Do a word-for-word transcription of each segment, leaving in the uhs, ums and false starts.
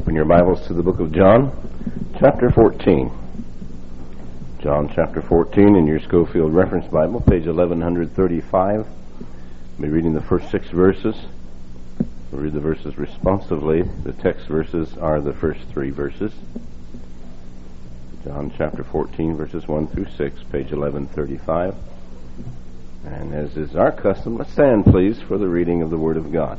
Open your Bibles to the book of John, chapter fourteen. John chapter fourteen in your Schofield Reference Bible, page eleven thirty-five. I'll be reading the first six verses. We'll read the verses responsively. The text verses are the first three verses. John chapter fourteen, verses one through six, page eleven thirty-five. And as is our custom, let's stand, please, for the reading of the Word of God.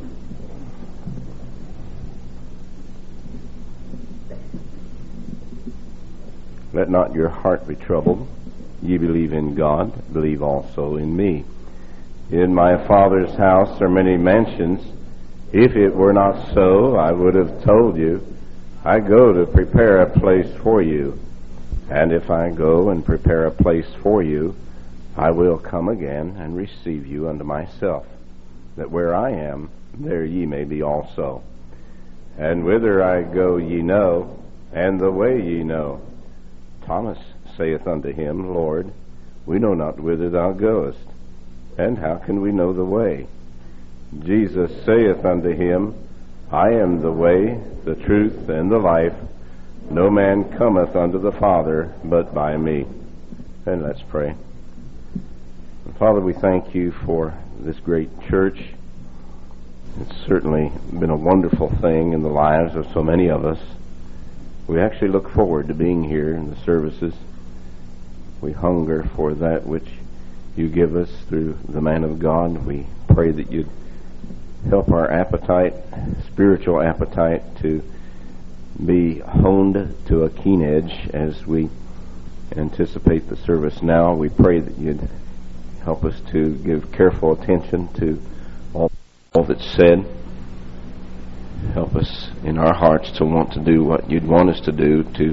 Let not your heart be troubled. Ye believe in God, believe also in me. In my Father's house are many mansions. If it were not so, I would have told you. I go to prepare a place for you. And if I go and prepare a place for you, I will come again and receive you unto myself, that where I am, there ye may be also. And whither I go ye know, and the way ye know. Thomas saith unto him, Lord, we know not whither thou goest, and how can we know the way? Jesus saith unto him, I am the way, the truth, and the life. No man cometh unto the Father but by me. And let's pray. Father, we thank you for this great church. It's certainly been a wonderful thing in the lives of so many of us. We actually look forward to being here in the services. We hunger for that which you give us through the man of God. We pray that you'd help our appetite, spiritual appetite, to be honed to a keen edge as we anticipate the service now. We pray that you'd help us to give careful attention to all, all that's said. Help us in our hearts to want to do what you'd want us to do to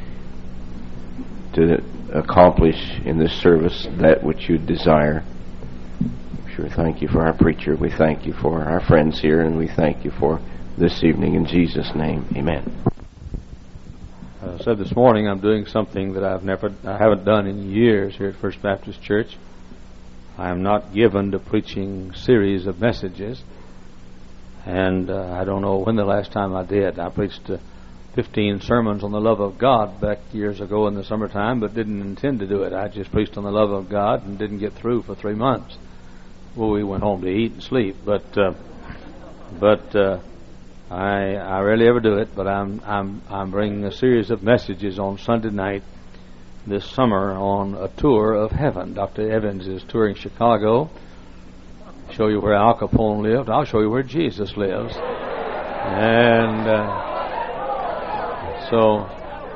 to accomplish in this service that which you desire. Sure, thank you for our preacher. We thank you for our friends here, and we thank you for this evening. In Jesus' name, amen. I said this morning I'm doing something that I've never, I haven't done in years here at First Baptist Church. I am not given to preaching series of messages, and uh, I don't know when the last time I did. I preached uh, fifteen sermons on the love of God back years ago in the summertime, but didn't intend to do it. I just preached on the love of God and didn't get through for three months. Well, we went home to eat and sleep, but uh, but uh, I I rarely ever do it. But I'm I'm I'm bringing a series of messages on Sunday night this summer on a tour of heaven. Doctor Evans is touring Chicago. Show you where Al Capone lived. I'll show you where Jesus lives. And uh, so,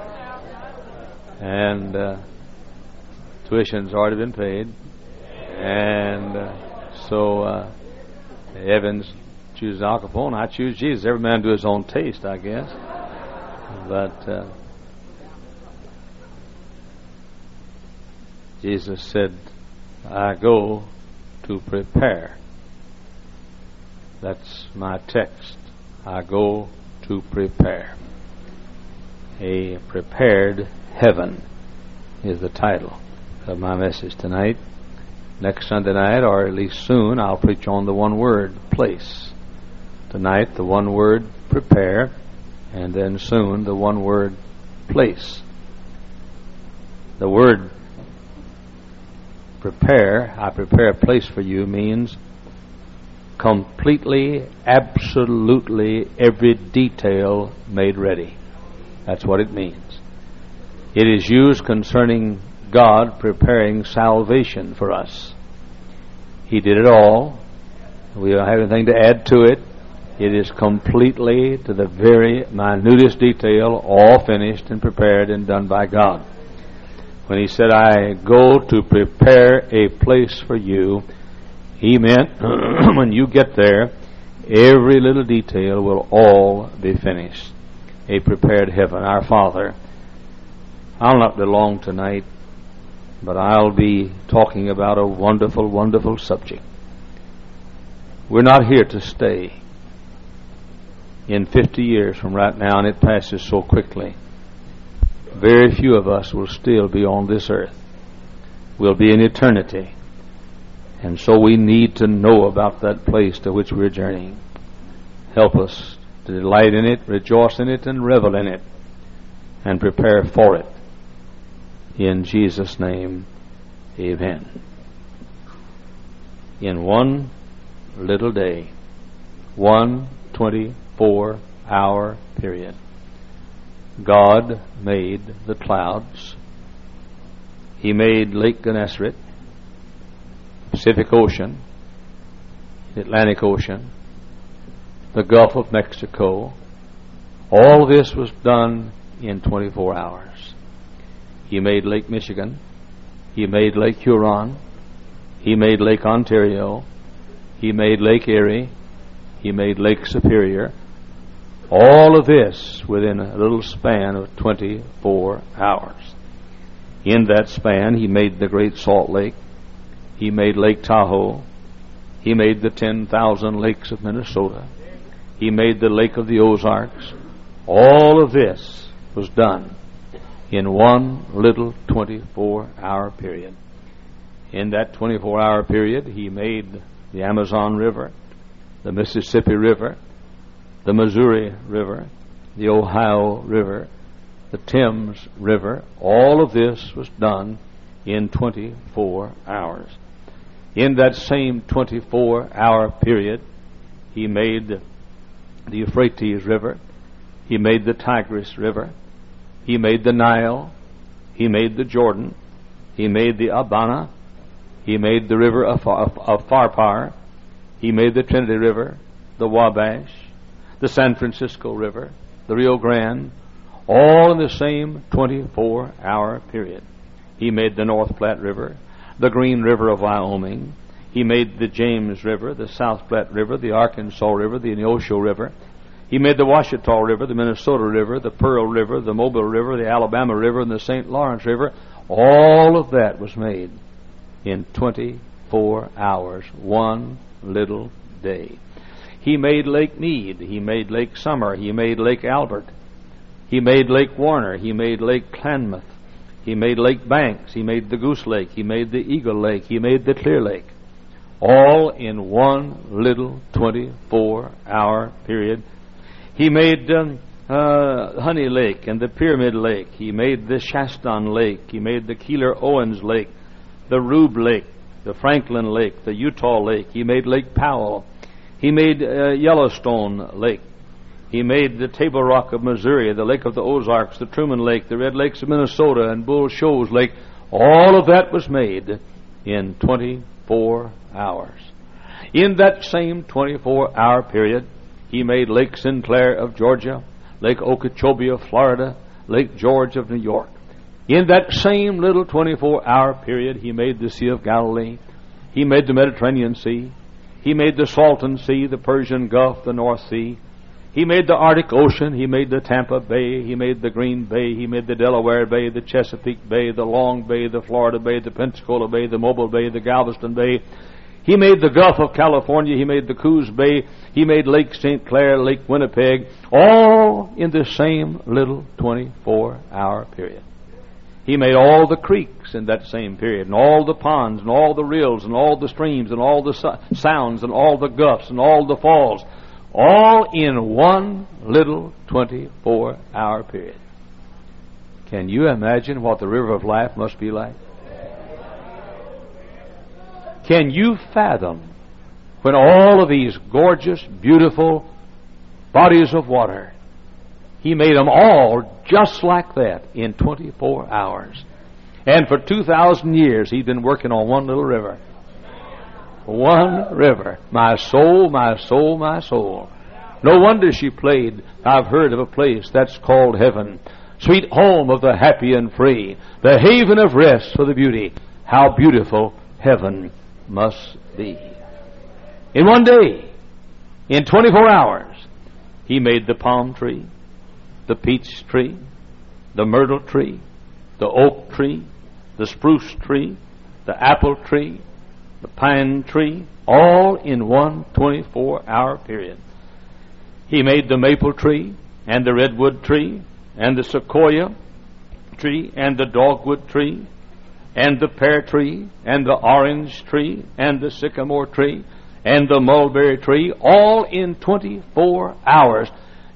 and uh, tuition's already been paid. And uh, so uh, Evans chooses Al Capone. I choose Jesus. Every man do his own taste, I guess. But uh, Jesus said, I go to prepare. That's my text. I go to prepare. A prepared heaven is the title of my message tonight. Next Sunday night, or at least soon, I'll preach on the one word, place. Tonight, the one word, prepare, and then soon, the one word, place. The word prepare, I prepare a place for you, means completely, absolutely every detail made ready. That's what it means. It is used concerning God preparing salvation for us. He did it all. We don't have anything to add to it. It is completely, to the very minutest detail, all finished and prepared and done by God. When he said, I go to prepare a place for you, he meant when you get there, every little detail will all be finished. A prepared heaven. Our Father, I'll not be long tonight, but I'll be talking about a wonderful, wonderful subject. We're not here to stay. In fifty years from right now, and it passes so quickly, very few of us will still be on this earth. We'll be in eternity. And so we need to know about that place to which we're journeying. Help us to delight in it, rejoice in it, and revel in it, and prepare for it. In Jesus' name, amen. In one little day, one twenty-four hour period, God made the clouds. He made Lake Gennesaret, Pacific Ocean, Atlantic Ocean, the Gulf of Mexico. All this was done in twenty-four hours. He made Lake Michigan. He made Lake Huron. He made Lake Ontario. He made Lake Erie. He made Lake Superior. All of this within a little span of twenty-four hours. In that span, he made the Great Salt Lake. He made Lake Tahoe. He made the ten thousand lakes of Minnesota. He made the Lake of the Ozarks. All of this was done in one little twenty-four hour period. In that twenty-four hour period, he made the Amazon River, the Mississippi River, the Missouri River, the Ohio River, the Thames River. All of this was done in twenty-four hours. In that same twenty-four hour period, he made the Euphrates River. He made the Tigris River. He made the Nile. He made the Jordan. He made the Abana. He made the river of, of, of Pharpar. He made the Trinity River, the Wabash, the San Francisco River, the Rio Grande, all in the same twenty-four hour period. He made the North Platte River, the Green River of Wyoming. He made the James River, the South Platte River, the Arkansas River, the Neosho River. He made the Ouachita River, the Minnesota River, the Pearl River, the Mobile River, the Alabama River, and the Saint Lawrence River. All of that was made in twenty-four hours, one little day. He made Lake Mead. He made Lake Summer. He made Lake Albert. He made Lake Warner. He made Lake Klamath. He made Lake Banks. He made the Goose Lake. He made the Eagle Lake. He made the Clear Lake. All in one little twenty-four hour period. He made um, uh, Honey Lake and the Pyramid Lake. He made the Shaston Lake. He made the Keeler-Owens Lake, the Rube Lake, the Franklin Lake, the Utah Lake. He made Lake Powell. He made uh, Yellowstone Lake. He made the Table Rock of Missouri, the Lake of the Ozarks, the Truman Lake, the Red Lakes of Minnesota, and Bull Shoals Lake. All of that was made in twenty-four hours. In that same twenty-four hour period, he made Lake Sinclair of Georgia, Lake Okeechobee of Florida, Lake George of New York. In that same little twenty-four hour period, he made the Sea of Galilee. He made the Mediterranean Sea. He made the Salton Sea, the Persian Gulf, the North Sea. He made the Arctic Ocean. He made the Tampa Bay. He made the Green Bay. He made the Delaware Bay, the Chesapeake Bay, the Long Bay, the Florida Bay, the Pensacola Bay, the Mobile Bay, the Galveston Bay. He made the Gulf of California. He made the Coos Bay. He made Lake Saint Clair, Lake Winnipeg, all in the same little twenty-four hour period. He made all the creeks in that same period, and all the ponds, and all the rills, and all the streams, and all the so- sounds, and all the guffs, and all the falls, all in one little twenty-four hour period. Can you imagine what the river of life must be like? Can you fathom when all of these gorgeous, beautiful bodies of water, he made them all just like that in twenty-four hours. And for two thousand years, he'd been working on one little river. One river. My soul, my soul, my soul. No wonder she played, I've heard of a place that's called heaven. Sweet home of the happy and free. The haven of rest for the beauty. How beautiful heaven must be. In one day, in twenty-four hours, he made the palm tree, the peach tree, the myrtle tree, the oak tree, the spruce tree, the apple tree, the pine tree, all in one twenty-four hour period. He made the maple tree, and the redwood tree, and the sequoia tree, and the dogwood tree, and the pear tree, and the orange tree, and the sycamore tree, and the mulberry tree, all in twenty-four hours.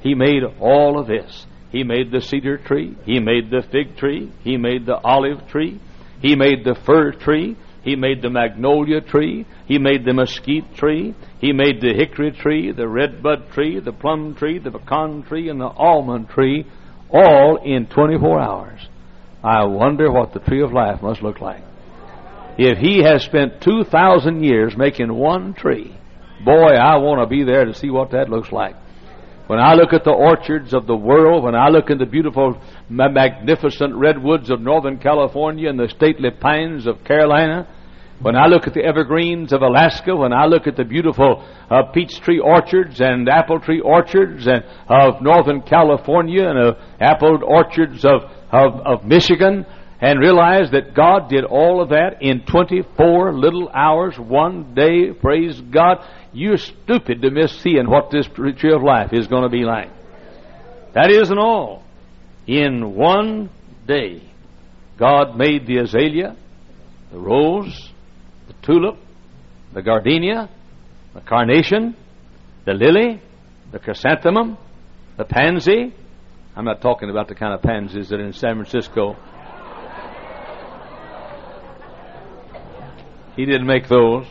He made all of this. He made the cedar tree. He made the fig tree. He made the olive tree. He made the fir tree. He made the magnolia tree. He made the mesquite tree. He made the hickory tree, the redbud tree, the plum tree, the pecan tree, and the almond tree, all in twenty-four hours. I wonder what the tree of life must look like. If He has spent two thousand years making one tree, boy, I want to be there to see what that looks like. When I look at the orchards of the world, when I look at the beautiful, magnificent redwoods of Northern California and the stately pines of Carolina, when I look at the evergreens of Alaska, when I look at the beautiful uh, peach tree orchards and apple tree orchards and, of Northern California and uh, apple orchards of, of, of Michigan, and realize that God did all of that in twenty-four little hours, one day, praise God, you're stupid to miss seeing what this tree of life is going to be like. That isn't all. In one day, God made the azalea, the rose, the tulip, the gardenia, the carnation, the lily, the chrysanthemum, the pansy. I'm not talking about the kind of pansies that are in San Francisco. He didn't make those.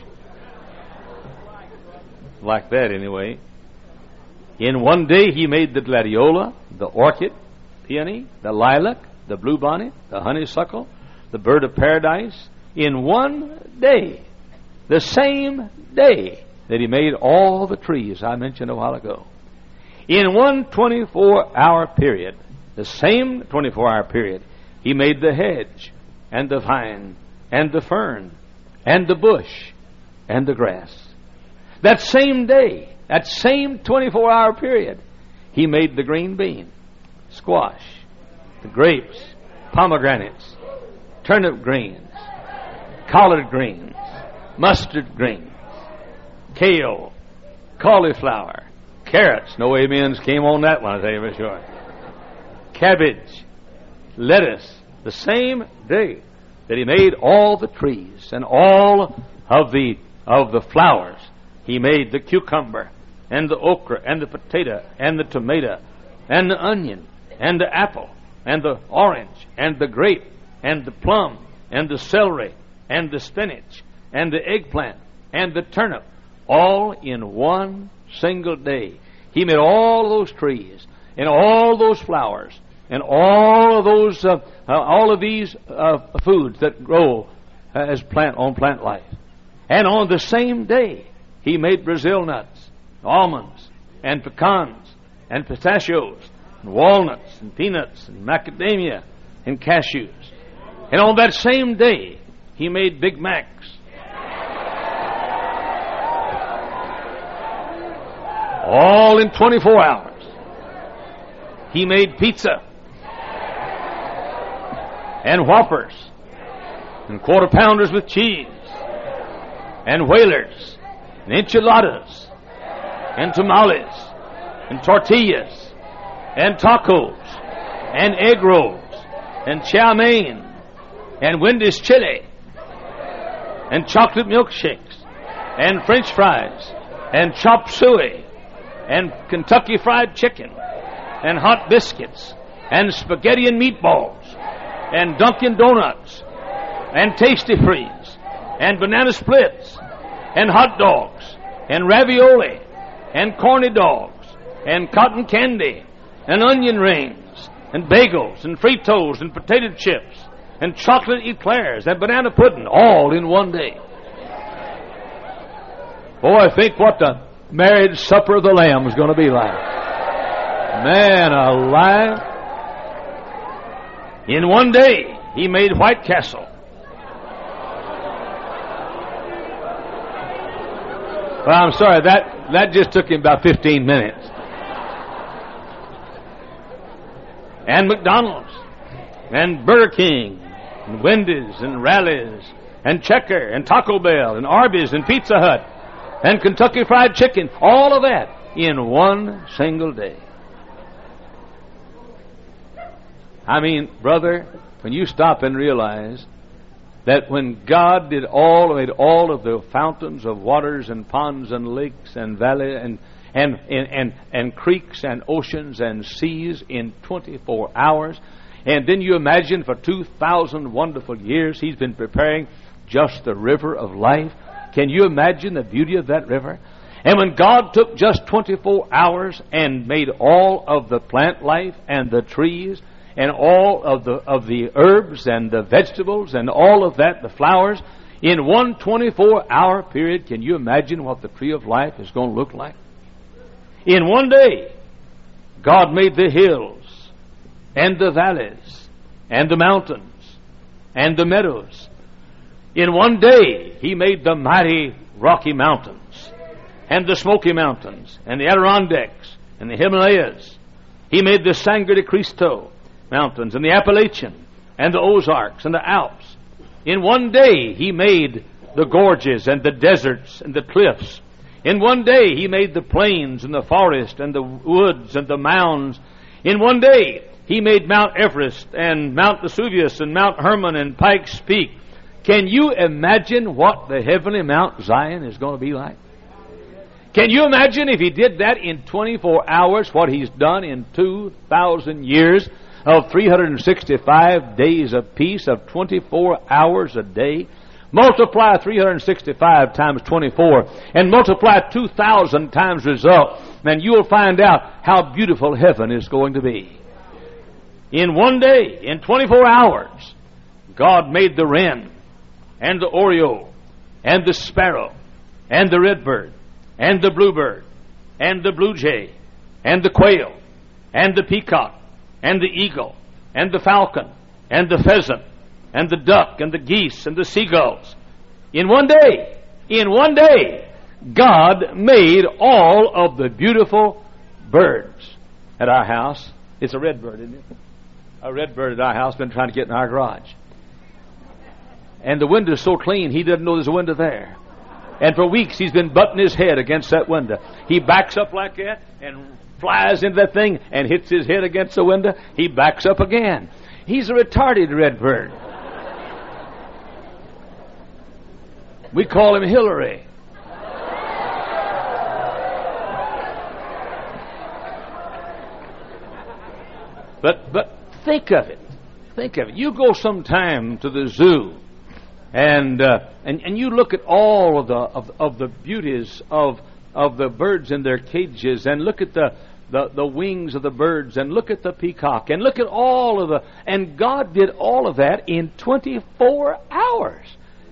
Like that, anyway. In one day, He made the gladiola, the orchid, peony, the lilac, the bluebonnet, the honeysuckle, the bird of paradise. In one day, the same day that He made all the trees I mentioned a while ago. In one twenty-four hour period, the same twenty-four hour period, He made the hedge, and the vine, and the fern, and the bush, and the grass. That same day, that same twenty-four hour period, He made the green bean, squash, the grapes, pomegranates, turnip greens, collard greens, mustard greens, kale, cauliflower, carrots. No amens came on that one, I tell you for sure. Cabbage, lettuce. The same day that He made all the trees and all of the of the flowers. He made the cucumber, and the okra, and the potato, and the tomato, and the onion, and the apple, and the orange, and the grape, and the plum, and the celery, and the spinach, and the eggplant, and the turnip, all in one single day. He made all those trees, and all those flowers, and all of those, uh, uh, all of these uh, foods that grow uh, as plant on plant life. And on the same day, He made Brazil nuts, almonds, and pecans, and pistachios, and walnuts, and peanuts, and macadamia, and cashews. And on that same day, He made Big Macs. All in twenty-four hours. He made pizza, and Whoppers, and quarter pounders with cheese, and whalers, and enchiladas, and tamales, and tortillas, and tacos, and egg rolls, and chow mein, and Wendy's chili, and chocolate milkshakes, and French fries, and chop suey, and Kentucky fried chicken, and hot biscuits, and spaghetti and meatballs, and Dunkin' Donuts, and Tasty Freeze, and banana splits, and hot dogs, and ravioli, and corny dogs, and cotton candy, and onion rings, and bagels, and Fritos, and potato chips, and chocolate eclairs, and banana pudding, all in one day. Boy, think what the marriage supper of the Lamb is going to be like. Man alive. In one day, He made White Castle. Well, I'm sorry, that, that just took Him about fifteen minutes. And McDonald's, and Burger King, and Wendy's, and Rally's, and Checker, and Taco Bell, and Arby's, and Pizza Hut, and Kentucky Fried Chicken, all of that in one single day. I mean, brother, when you stop and realize that when God did all, made all of the fountains of waters and ponds and lakes and valley and, and, and, and, and creeks and oceans and seas in twenty-four hours. And then you imagine for two thousand wonderful years He's been preparing just the river of life. Can you imagine the beauty of that river? And when God took just twenty-four hours and made all of the plant life and the trees and all of the of the herbs and the vegetables and all of that, the flowers, in one twenty-four hour period, can you imagine what the tree of life is going to look like? In one day, God made the hills and the valleys and the mountains and the meadows. In one day, He made the mighty Rocky Mountains and the Smoky Mountains and the Adirondacks and the Himalayas. He made the Sangre de Cristo Mountains and the Appalachian and the Ozarks and the Alps. In one day, He made the gorges and the deserts and the cliffs. In one day, He made the plains and the forest and the woods and the mounds. In one day, He made Mount Everest and Mount Vesuvius and Mount Hermon and Pikes Peak. Can you imagine what the heavenly Mount Zion is going to be like? Can you imagine if He did that in twenty-four hours, what He's done in two thousand years of three hundred sixty-five days of peace, of twenty-four hours a day? Multiply three hundred sixty-five times twenty-four and multiply two thousand times result, and you'll find out how beautiful heaven is going to be. In one day, in twenty-four hours, God made the wren and the oriole and the sparrow and the redbird and the bluebird and the blue jay and the quail and the peacock and the eagle and the falcon and the pheasant and the duck and the geese and the seagulls. In one day, in one day, God made all of the beautiful birds. At our house, it's a redbird, isn't it? A redbird at our house been trying to get in our garage. And the window's so clean, he doesn't know there's a window there. And for weeks, he's been butting his head against that window. He backs up like that and flies into that thing and hits his head against the window. He backs up again. He's a retarded redbird. We call him Hillary. But but think of it. Think of it. You go sometime to the zoo, and uh, and and you look at all of the of, of the beauties of of the birds in their cages, and look at the, the the wings of the birds, and look at the peacock, and look at all of the. And God did all of that in twenty-four hours.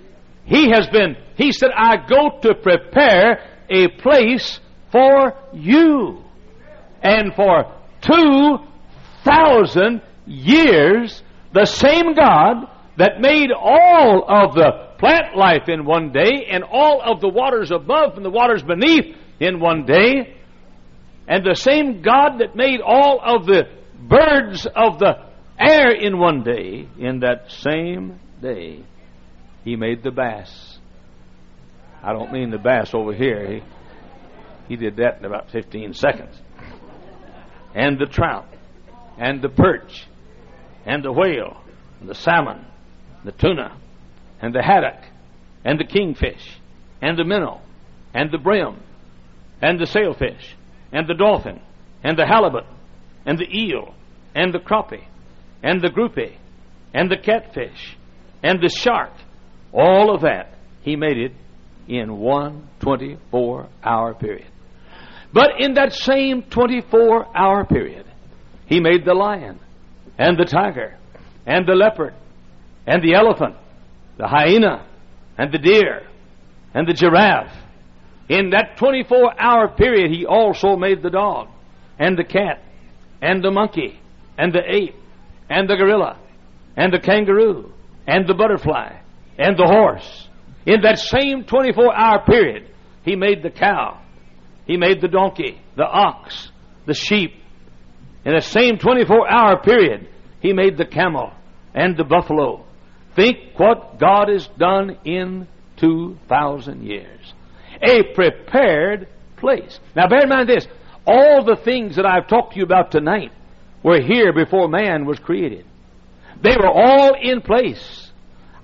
He has been. He said, "I go to prepare a place for you," and for two thousand years, the same God that made all of the plant life in one day and all of the waters above and the waters beneath in one day, and the same God that made all of the birds of the air in one day, in that same day, He made the bass. I don't mean the bass over here. He, he did that in about fifteen seconds. And the trout, and the perch, and the whale, and the salmon, the tuna, and the haddock, and the kingfish, and the minnow, and the brim, and the sailfish, and the dolphin, and the halibut, and the eel, and the crappie, and the groupie, and the catfish, and the shark. All of that, He made it in one twenty-four hour period. But in that same twenty-four hour period, He made the lion, and the tiger, and the leopard, and the elephant, the hyena, and the deer, and the giraffe. In that twenty-four hour period, He also made the dog, and the cat, and the monkey, and the ape, and the gorilla, and the kangaroo, and the butterfly, and the horse. In that same twenty-four hour period, He made the cow, He made the donkey, the ox, the sheep. In the same twenty-four hour period, He made the camel and the buffalo. Think what God has done in two thousand years. A prepared place. Now bear in mind this. All the things that I've talked to you about tonight were here before man was created. They were all in place.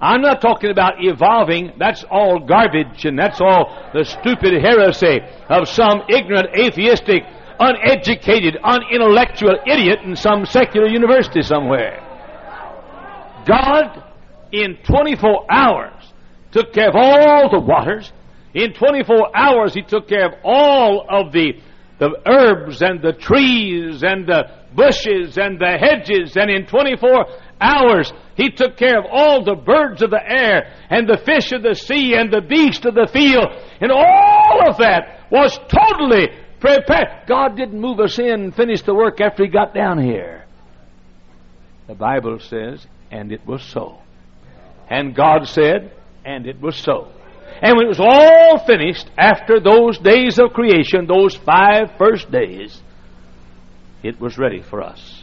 I'm not talking about evolving. That's all garbage, and that's all the stupid heresy of some ignorant, atheistic, uneducated, unintellectual idiot in some secular university somewhere. God, in twenty-four hours, took care of all the waters. In twenty-four hours, He took care of all of the, the herbs and the trees and the bushes and the hedges. And in twenty-four hours, He took care of all the birds of the air and the fish of the sea and the beasts of the field. And all of that was totally prepared. God didn't move us in and finish the work after He got down here. The Bible says, and it was so. And God said, and it was so. And when it was all finished, after those days of creation, those five first days, it was ready for us.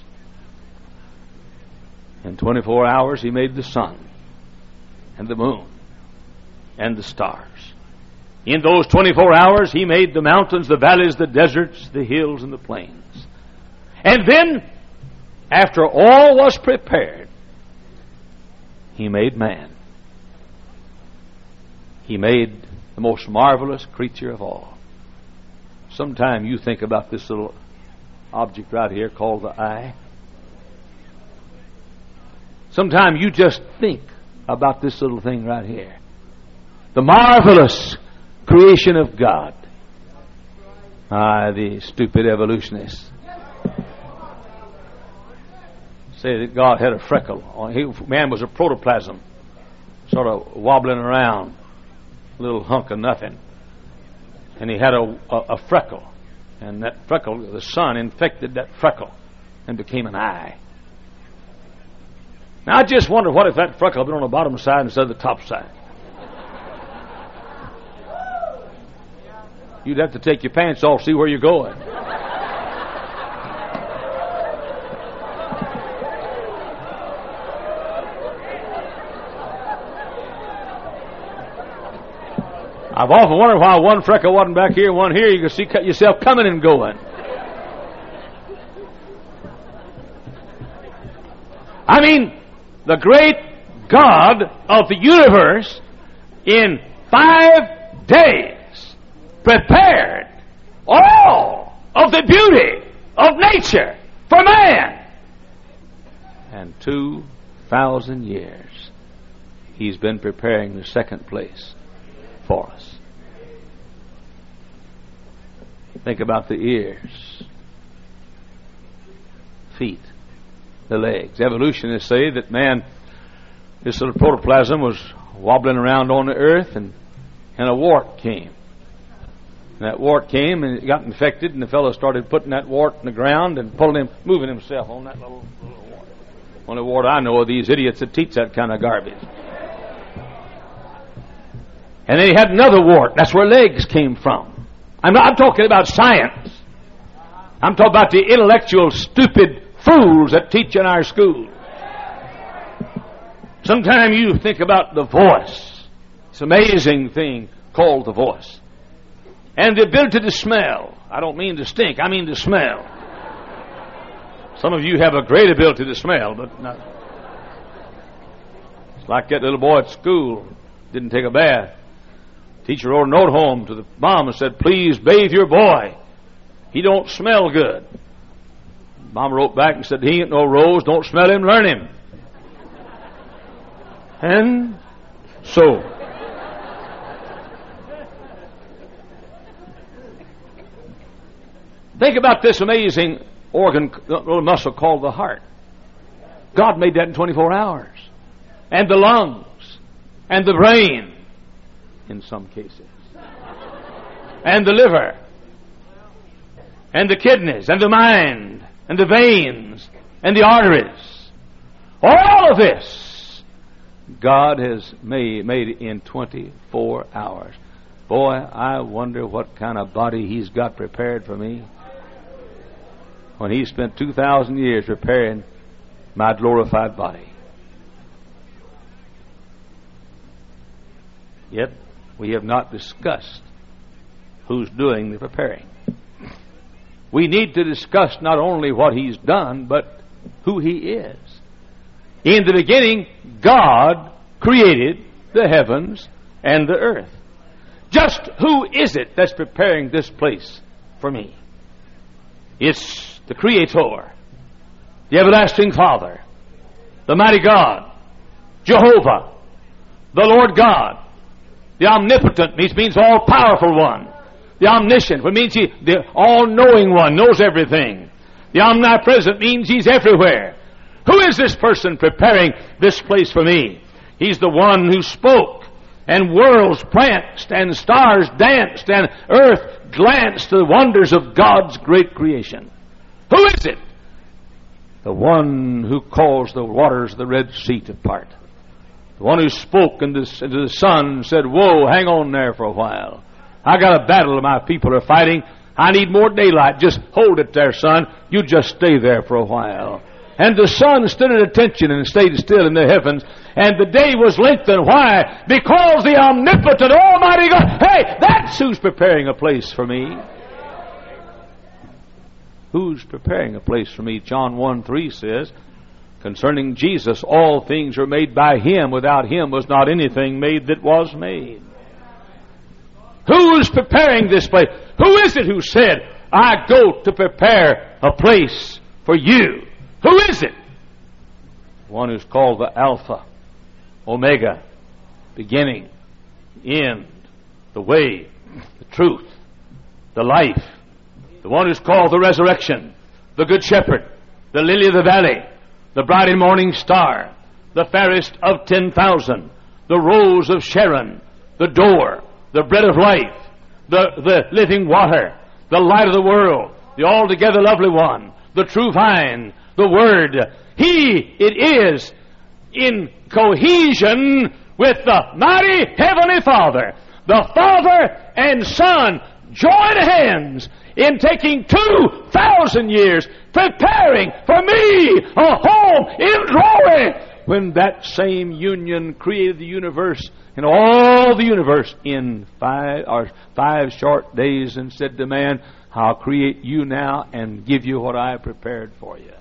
In twenty-four hours, He made the sun and the moon and the stars. In those twenty-four hours, He made the mountains, the valleys, the deserts, the hills, and the plains. And then, after all was prepared, He made man. He made the most marvelous creature of all. Sometime you think about this little object right here called the eye. Sometime you just think about this little thing right here. The marvelous creation of God. Ah, the stupid evolutionists say that God had a freckle. He, man was a protoplasm, sort of wobbling around, a little hunk of nothing. And he had a, a, a freckle. And that freckle, the sun infected that freckle and became an eye. Now I just wonder what if that freckle had been on the bottom side instead of the top side. You'd have to take your pants off, see where you're going. I've often wondered why one freckle wasn't back here and one here. You can see yourself coming and going. I mean, the great God of the universe in five days prepared all of the beauty of nature for man. And two thousand years He's been preparing the second place for us. Think about the ears, feet, the legs. Evolutionists say that man, this little protoplasm was wobbling around on the earth, and, and a wart came. And that wart came and it got infected, and the fellow started putting that wart in the ground and pulling him, moving himself on that little, little wart. Only wart I know of these idiots that teach that kind of garbage. And then he had another wart. That's where legs came from. I'm not I'm talking about science. I'm talking about the intellectual, stupid fools that teach in our schools. Sometimes you think about the voice. It's an amazing thing called the voice. And the ability to smell. I don't mean to stink, I mean to smell. Some of you have a great ability to smell, but not. It's like that little boy at school didn't take a bath. Teacher wrote a note home to the mom and said, "Please bathe your boy. He don't smell good." Mom wrote back and said, "He ain't no rose. Don't smell him, learn him." And so, think about this amazing organ, little muscle called the heart. God made that in twenty-four hours. And the lungs, and the brain, in some cases, and the liver, and the kidneys, and the mind, and the veins, and the arteries. All of this God has made, made in twenty-four hours. Boy, I wonder what kind of body He's got prepared for me when He spent two thousand years preparing my glorified body. Yet, we have not discussed who's doing the preparing. We need to discuss not only what He's done, but who He is. In the beginning, God created the heavens and the earth. Just who is it that's preparing this place for me? It's the Creator, the everlasting Father, the mighty God, Jehovah, the Lord God. The omnipotent means, means all-powerful one. The omniscient, which means he, the all-knowing one, knows everything. The omnipresent means he's everywhere. Who is this person preparing this place for me? He's the one who spoke, and worlds pranced, and stars danced, and earth glanced to the wonders of God's great creation. Who is it? The one who caused the waters of the Red Sea to part. The one who spoke into the sun and said, "Whoa, hang on there for a while. I got a battle my people are fighting. I need more daylight. Just hold it there, son. You just stay there for a while." And the sun stood at attention and stayed still in the heavens. And the day was lengthened. Why? Because the omnipotent, almighty God, hey, that's who's preparing a place for me. Who's preparing a place for me? John one three says, concerning Jesus, all things were made by Him. Without Him was not anything made that was made. Who's preparing this place? Who is it who said, I go to prepare a place for you? Who is it? One who's called the Alpha, Omega, beginning, end, the way, the truth, the life. The one who's called the Resurrection, the Good Shepherd, the Lily of the Valley, the bright and morning star, the fairest of ten thousand, the Rose of Sharon, the door, the bread of life, the, the living water, the light of the world, the altogether lovely one, the true vine, the Word. He it is in cohesion with the mighty Heavenly Father. The Father and Son join hands in taking two thousand years preparing for me a home in glory. When that same union created the universe and all the universe in five or five short days and said to man, I'll create you now and give you what I prepared for you.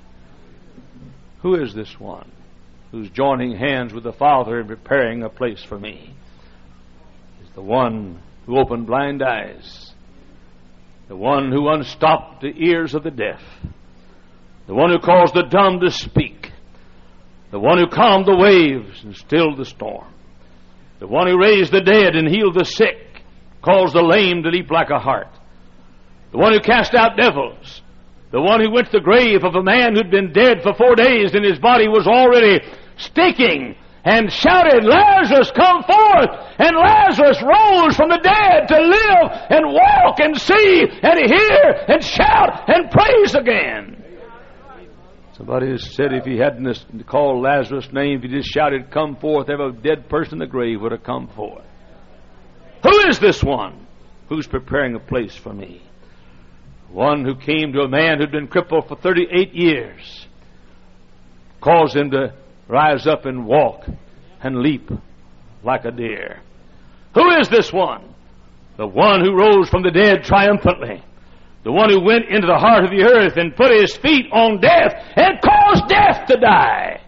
Who is this one who's joining hands with the Father and preparing a place for me? It's the one who opened blind eyes, the one who unstopped the ears of the deaf, the one who caused the dumb to speak, the one who calmed the waves and stilled the storm, the one who raised the dead and healed the sick, caused the lame to leap like a hart, the one who cast out devils, the one who went to the grave of a man who'd been dead for four days and his body was already stinking, and shouted, Lazarus, come forth! And Lazarus rose from the dead to live and walk and see and hear and shout and praise again. Somebody has said if he hadn't called Lazarus' name, if he just shouted, come forth, every dead person in the grave would have come forth. Who is this one who's preparing a place for me? One who came to a man who'd been crippled for thirty-eight years, caused him to rise up and walk and leap like a deer. Who is this one? The one who rose from the dead triumphantly. The one who went into the heart of the earth and put his feet on death and caused death to die.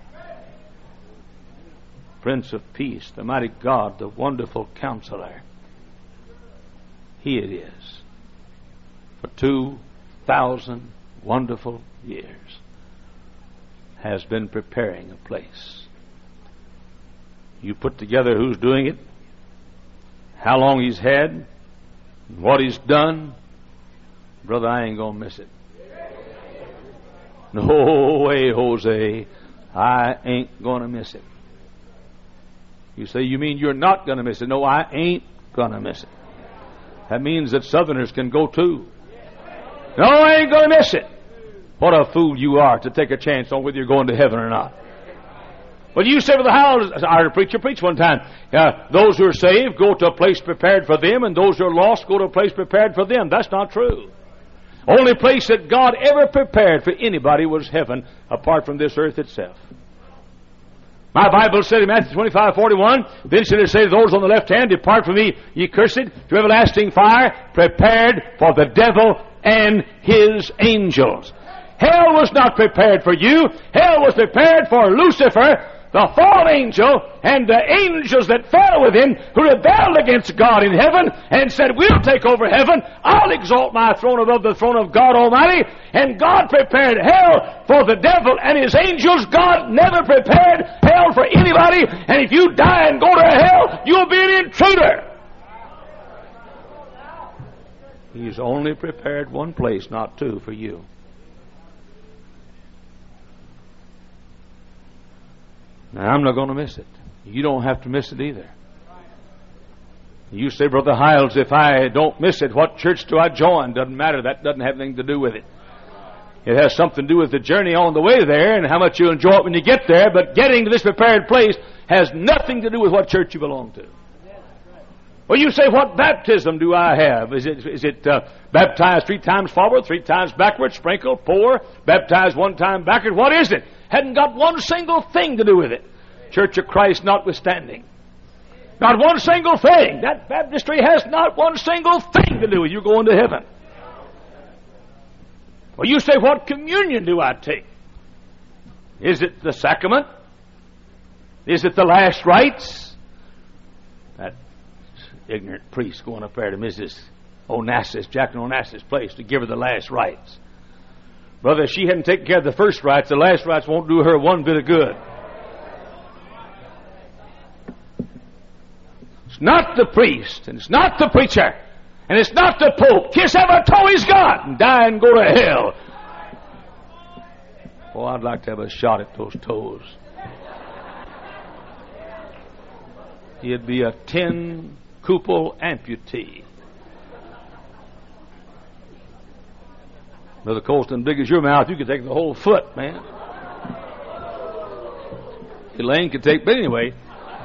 Prince of Peace, the mighty God, the wonderful Counselor. He it is. For two thousand wonderful years has been preparing a place. You put together who's doing it, how long he's had, and what he's done, brother, I ain't going to miss it. No way, Jose. I ain't going to miss it. You say, you mean you're not going to miss it? No, I ain't going to miss it. That means that Southerners can go too. No, I ain't going to miss it. What a fool you are to take a chance on whether you're going to heaven or not. But you said with the house, I heard a preacher preach one time, uh, those who are saved go to a place prepared for them, and those who are lost go to a place prepared for them. That's not true. Only place that God ever prepared for anybody was heaven, apart from this earth itself. My Bible said in Matthew twenty-five forty-one, then shall it say to those on the left hand, depart from me, ye cursed, to everlasting fire, prepared for the devil and his angels. Hell was not prepared for you. Hell was prepared for Lucifer, the fallen angel and the angels that fell with him who rebelled against God in heaven and said, we'll take over heaven, I'll exalt my throne above the throne of God Almighty. And God prepared hell for the devil and his angels. God never prepared hell for anybody, and if you die and go to hell, you'll be an intruder. He's only prepared one place, not two, for you. Now, I'm not going to miss it. You don't have to miss it either. You say, Brother Hiles, if I don't miss it, what church do I join? Doesn't matter. That doesn't have anything to do with it. It has something to do with the journey on the way there and how much you enjoy it when you get there, but getting to this prepared place has nothing to do with what church you belong to. Well, you say, what baptism do I have? Is it, is it uh, baptized three times forward, three times backward, sprinkle, pour, baptized one time backward? What is it? Hadn't got one single thing to do with it. Church of Christ notwithstanding. Not one single thing. That baptistry has not one single thing to do with you going to heaven. Well, you say, what communion do I take? Is it the sacrament? Is it the last rites? That ignorant priest going up there to Missus Onassis, Jack and Onassis' place to give her the last rites. Brother, if she hadn't taken care of the first rites, the last rites won't do her one bit of good. It's not the priest, and it's not the preacher, and it's not the Pope. Kiss every toe he's got and die and go to hell. Oh, I'd like to have a shot at those toes. He'd be a ten-couple amputee. Brother Colston, big as your mouth, you could take the whole foot, man. Elaine could take, but anyway.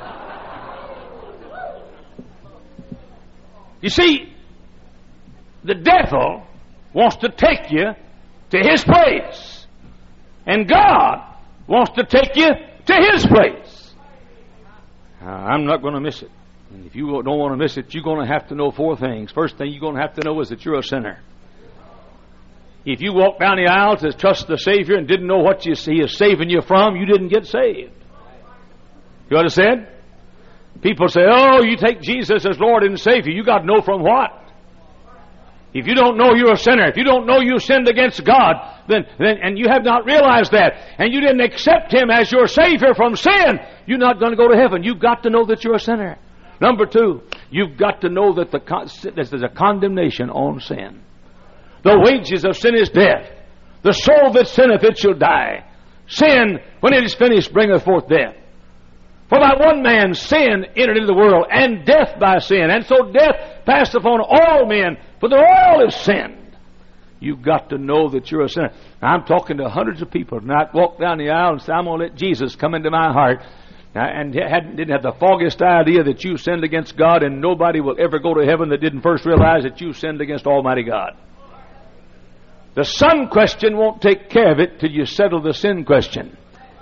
You see, the devil wants to take you to his place, and God wants to take you to his place. Uh, I'm not going to miss it. And if you don't want to miss it, you're going to have to know four things. First thing you're going to have to know is that you're a sinner. If you walk down the aisle to trust the Savior and didn't know what you see is saving you from, you didn't get saved. You understand? People say, oh, you take Jesus as Lord and Savior. You got to know from what? If you don't know you're a sinner, if you don't know you sinned against God, then, then and you have not realized that, and you didn't accept Him as your Savior from sin, you're not going to go to heaven. You've got to know that you're a sinner. Number two, you've got to know that the con- there's a condemnation on sin. The wages of sin is death. The soul that sinneth, it shall die. Sin, when it is finished, bringeth forth death. For by one man sin entered into the world, and death by sin. And so death passed upon all men, for they all have sinned. You've got to know that you're a sinner. Now, I'm talking to hundreds of people. Now, I walk down the aisle and say, I'm going to let Jesus come into my heart. Now, and hadn't, didn't have the foggiest idea that you sinned against God, and nobody will ever go to heaven that didn't first realize that you sinned against Almighty God. The son question won't take care of it till you settle the sin question.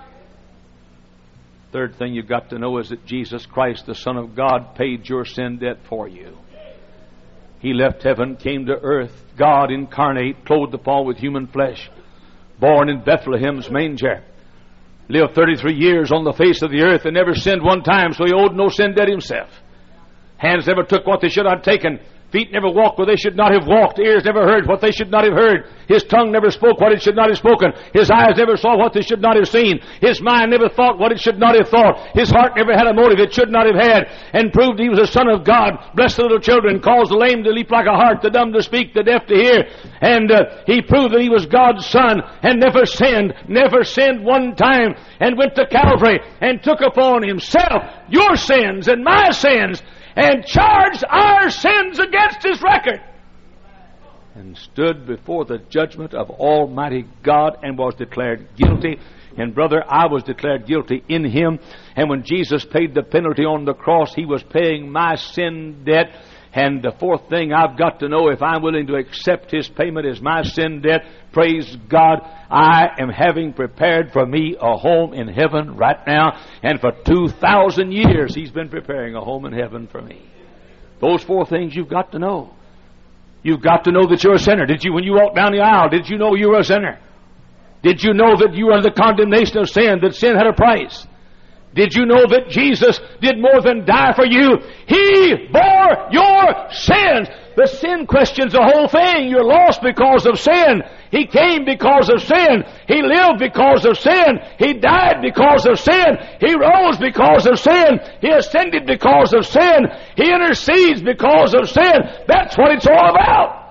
Third thing you've got to know is that Jesus Christ, the Son of God, paid your sin debt for you. He left heaven, came to earth, God incarnate, clothed upon with human flesh, born in Bethlehem's manger, lived thirty-three years on the face of the earth and never sinned one time, so he owed no sin debt himself. Hands never took what they should not have taken. Feet never walked where they should not have walked. Ears never heard what they should not have heard. His tongue never spoke what it should not have spoken. His eyes never saw what they should not have seen. His mind never thought what it should not have thought. His heart never had a motive it should not have had. And proved he was a son of God. Blessed the little children. Caused the lame to leap like a hart. The dumb to speak. The deaf to hear. And uh, he proved that he was God's son. And never sinned. Never sinned one time. And went to Calvary. And took upon himself your sins and my sins. And charged our sins against his record. And stood before the judgment of Almighty God and was declared guilty. And brother, I was declared guilty in him. And when Jesus paid the penalty on the cross, he was paying my sin debt. And the fourth thing I've got to know, if I'm willing to accept his payment as my sin debt, praise God, I am having prepared for me a home in heaven right now. And for two thousand years, he's been preparing a home in heaven for me. Those four things you've got to know. You've got to know that you're a sinner. Did you, when you walked down the aisle, did you know you were a sinner? Did you know that you were under the condemnation of sin, that sin had a price? Did you know that Jesus did more than die for you? He bore your sins. The sin question's the whole thing. You're lost because of sin. He came because of sin. He lived because of sin. He died because of sin. He rose because of sin. He ascended because of sin. He intercedes because of sin. That's what it's all about.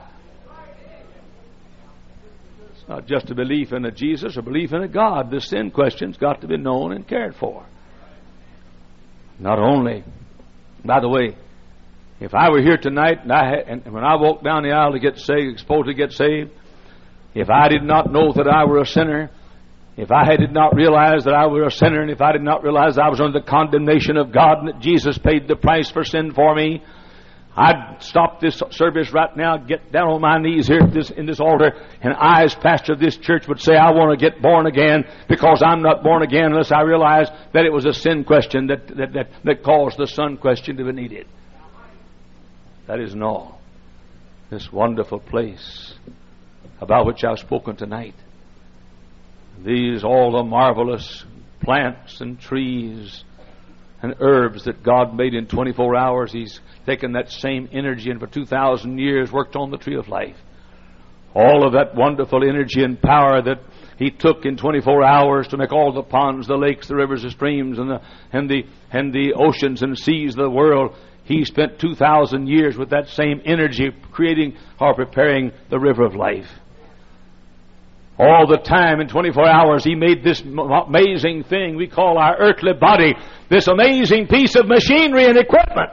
It's not just a belief in a Jesus or belief in a God. The sin question's got to be known and cared for. Not only, by the way, if I were here tonight and, I had, and when I walked down the aisle to get saved, supposed to get saved, if I did not know that I were a sinner, if I did not realize that I was a sinner, and if I did not realize I was under the condemnation of God and that Jesus paid the price for sin for me, I'd stop this service right now, get down on my knees here at this, in this altar, and I, as pastor of this church, would say, I want to get born again because I'm not born again unless I realize that it was a sin question that, that, that, that caused the son question to be needed. That isn't all. This wonderful place about which I've spoken tonight, these all the marvelous plants and trees and herbs that God made in twenty-four hours, He's taken that same energy and for two thousand years worked on the tree of life. All of that wonderful energy and power that He took in twenty-four hours to make all the ponds, the lakes, the rivers, the streams, and the and the and the oceans and seas of the world, He spent two thousand years with that same energy creating or preparing the river of life. All the time in twenty-four hours He made this amazing thing we call our earthly body, this amazing piece of machinery and equipment.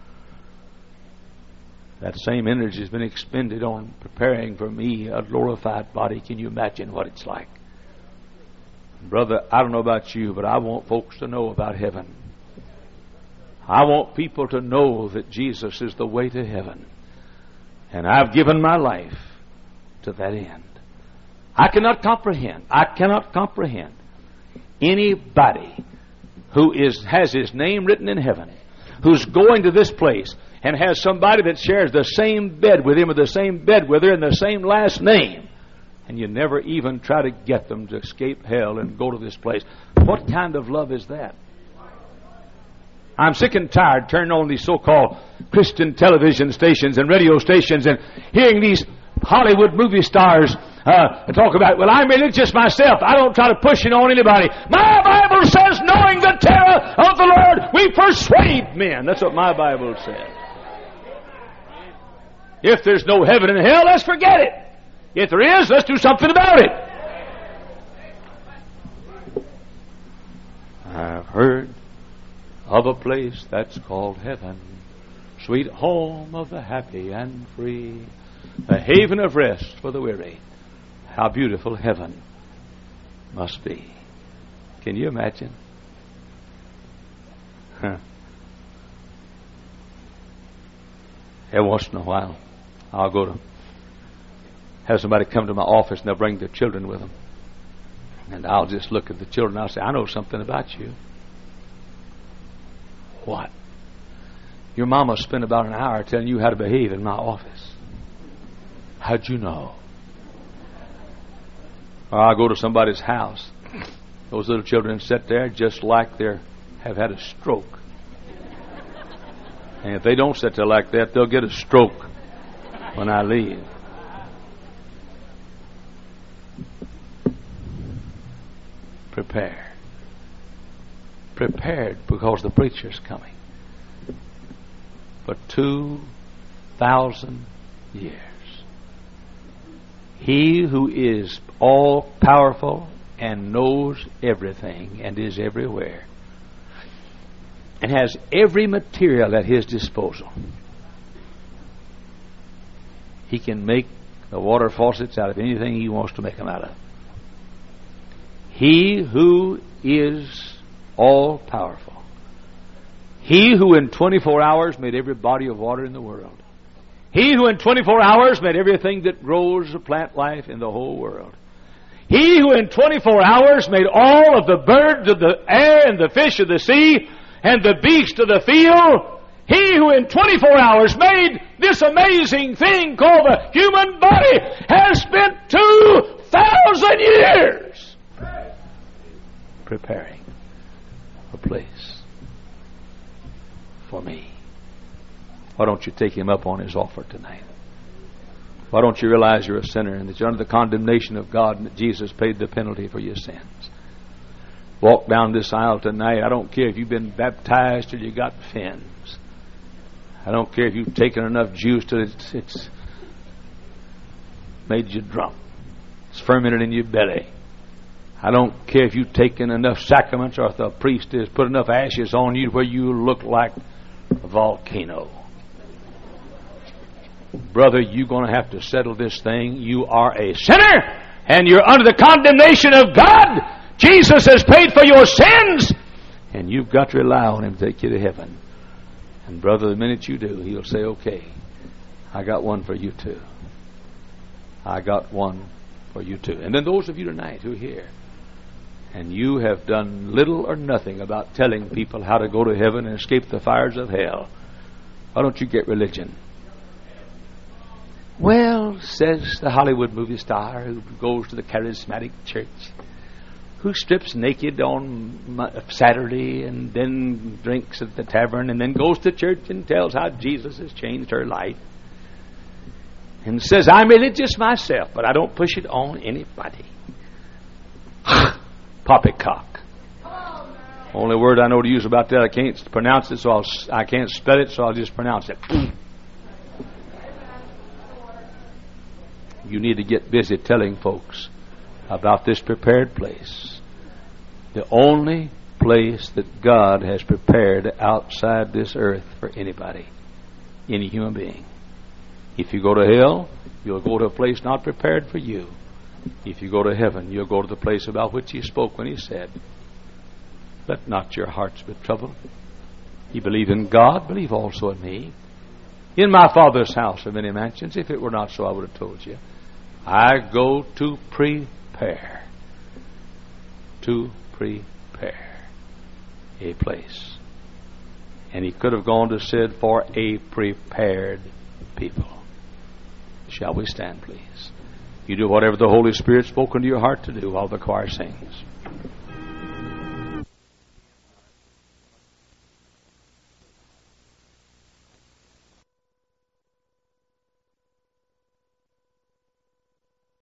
That same energy has been expended on preparing for me a glorified body. Can you imagine what it's like? Brother, I don't know about you, but I want folks to know about heaven. I want people to know that Jesus is the way to heaven. And I've given my life to that end. I cannot comprehend, I cannot comprehend anybody who is has his name written in heaven, who's going to this place and has somebody that shares the same bed with him or the same bed with her and the same last name, and you never even try to get them to escape hell and go to this place. What kind of love is that? I'm sick and tired turning on these so-called Christian television stations and radio stations and hearing these Hollywood movie stars uh, talk about, well, I'm religious myself. I don't try to push it on anybody. My Bible says, knowing the terror of the Lord, we persuade men. That's what my Bible says. If there's no heaven and hell, let's forget it. If there is, let's do something about it. I've heard of a place that's called heaven, sweet home of the happy and free, a haven of rest for the weary. How beautiful heaven must be. Can you imagine? Huh. Every once in a while, I'll go to have somebody come to my office and they'll bring their children with them. And I'll just look at the children and I'll say, I know something about you. What? Your mama spent about an hour telling you how to behave in my office. How'd you know? Or I'll go to somebody's house. Those little children sit there just like they have had a stroke. And if they don't sit there like that, they'll get a stroke when I leave. Prepare. Prepared because the preacher's coming. For two thousand years. He who is all powerful and knows everything and is everywhere and has every material at his disposal. He can make the water faucets out of anything he wants to make them out of. He who is all powerful. He who in twenty-four hours made every body of water in the world. He who in twenty-four hours made everything that grows a plant life in the whole world. He who in twenty-four hours made all of the birds of the air and the fish of the sea and the beasts of the field. He who in twenty-four hours made this amazing thing called the human body has spent two thousand years preparing. a place for me. Why don't you take him up on his offer tonight? Why don't you realize you're a sinner and that you're under the condemnation of God and that Jesus paid the penalty for your sins? Walk down this aisle tonight. I don't care if you've been baptized or you got fins. I don't care if you've taken enough juice till it's, it's made you drunk. It's fermented in your belly. I don't care if you've taken enough sacraments or if the priest has put enough ashes on you where you look like a volcano. Brother, you're going to have to settle this thing. You are a sinner and you're under the condemnation of God. Jesus has paid for your sins and you've got to rely on him to take you to heaven. And brother, the minute you do, he'll say, okay, I got one for you too. I got one for you too. And then those of you tonight who are here and you have done little or nothing about telling people how to go to heaven and escape the fires of hell, why don't you get religion? Well, says the Hollywood movie star who goes to the charismatic church, who strips naked on Saturday and then drinks at the tavern and then goes to church and tells how Jesus has changed her life and says, I'm religious myself, but I don't push it on anybody. Poppycock. Only word I know to use about that, I can't pronounce it, so I'll, I can't spell it, so I'll just pronounce it. You need to get busy telling folks about this prepared place. The only place that God has prepared outside this earth for anybody, any human being. If you go to hell, you'll go to a place not prepared for you. If you go to heaven, you'll go to the place about which he spoke when he said, let not your hearts be troubled. You believe in God, believe also in me. In my Father's house are many mansions. If it were not so, I would have told you. I go to prepare. To prepare a place. And he could have gone to said for a prepared people. Shall we stand, please? You do whatever the Holy Spirit spoke into your heart to do while the choir sings.